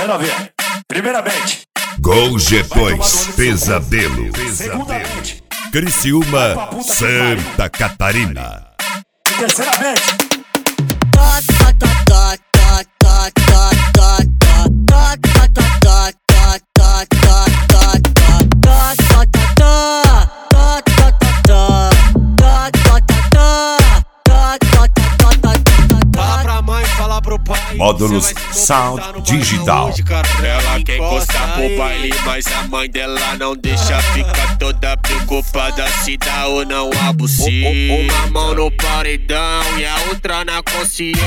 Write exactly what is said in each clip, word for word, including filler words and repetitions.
aí, novinha. Primeiramente, Gol G dois, Pesadelo. segundamente, Criciúma, Santa Catarina. terceiramente, Módulos Sound Digital. Ela quer encostar pro baile, mas a mãe dela não deixa. Fica toda preocupada se dá ou não a buceta. Uma mão no paredão e a outra na consciência.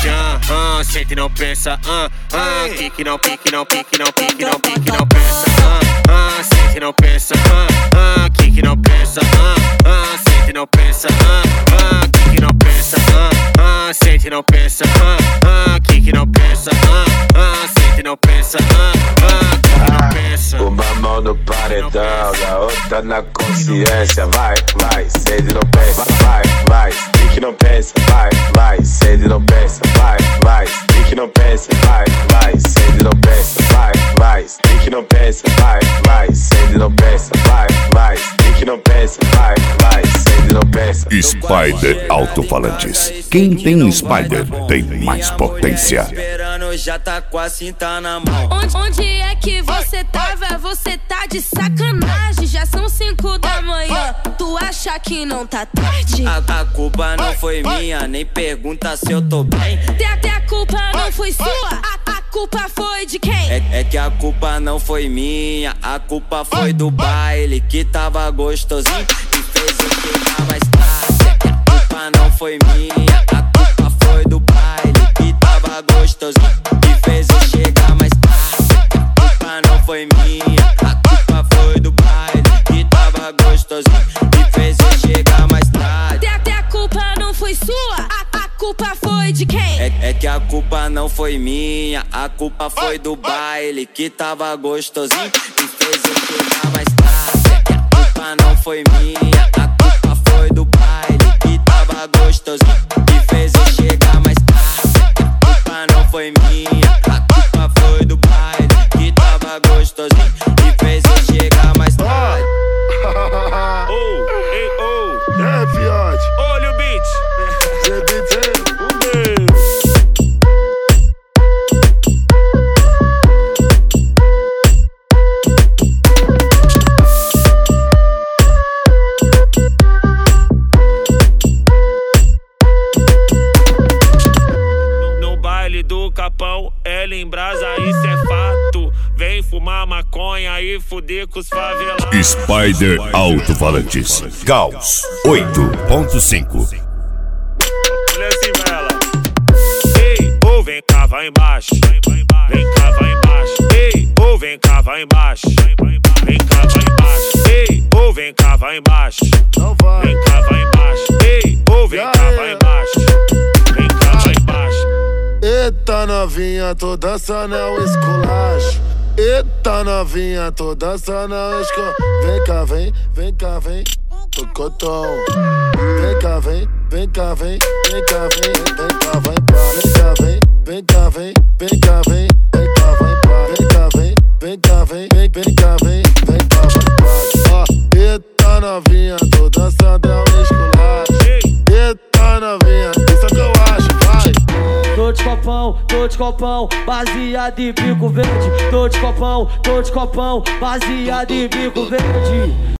uh, Sente e não pensa, uh, uh, Pique não, pique não, pique não, pique não, pique não pensa. uh, uh, Sente e não pensa, uh, uh, Pique não pensa, uh, uh, Sente e não pensa, uh, uh, Pique não pensa, uh, uh, Sente e não pensa, uh, uh, que não pensa, ah, ah, sente não pensa, ah, ah, que não pensa. Uma mão no paredão, a outra na consciência. Vai, vai, sede não pensa, vai, vai, que não pensa, vai, vai, sede não pensa, vai, vai, que não pensa, vai, vai, sede não pensa, vai, vai, que não pensa, vai, vai, sede não pensa, vai, vai, que não pensa, vai, vai, sede não pensa. Spider Alto-Falantes. Quem tem Spider tem mais potência. Esperando, já tá com a cinta na mão. Onde, onde é que você tava? Você tá de sacanagem. Já são cinco da manhã. Tu acha que não tá tarde? A, a culpa não foi minha, nem pergunta se eu tô bem. Até, até a culpa não foi sua. A, a culpa foi de quem? É, é que a culpa não foi minha, a culpa foi do baile que tava gostosinho e fez eu chegar mais tarde. É que a culpa não foi minha, a culpa foi do baile que tava gostosinho e fez eu chegar mais tarde. É que a culpa não foi minha, a culpa foi do baile que tava gostosinho e fez eu chegar mais tarde. Até, até a culpa não foi sua. A, a culpa foi de quem? É, é que a culpa não foi minha, a culpa foi do baile que tava gostosinho e fez eu chegar mais tarde. É que a culpa não foi minha, a culpa foi do baile que tava gostosinho e fez eu chegar mais tarde. É que a culpa não foi minha, a culpa foi do baile que tava gostosinho e fez eu chegar mais tarde. Oh, ei, oh, É, fiote, olha o beat. cê beat é o meu. No baile do Capão, ela em brasa, isso é fato. Vem fumar maconha e fuder com os favelados. Spider Alto-Falantes. Gauss oito ponto cinco. Olha assim, vela. Ei, ou vem cá, vai embaixo. Vem cá, vai embaixo. Ei, ou vem cá, vai embaixo. Vem cá, vai embaixo. Ei, ou vem cá, vai embaixo. Não vai. Vem cá, vai embaixo. Ei, ou vem cá, vai embaixo. Vem cá, vai embaixo. Eita novinha, tô dançando é o esculacho. Eita novinha, tô dançando é o esculacho. Vem cá, vem, vem cá, vem, tocotão. Vem cá, vem, vem cá, vem, vem cá, vem, vem cá, vai pra. Vem cá, vem, vem cá, vem, vem cá, vem, vem cá, vai pra. Vem cá, vem, vem cá, vem, vem, vem cá, vem, vem cá, vai pra. Ó, eita novinha, tô dançando é o esculacho. Eita novinha, isso é o que eu acho, vai. Tô de copão, tô de copão, baseado em bico verde. Tô de copão, tô de copão, baseado em bico verde.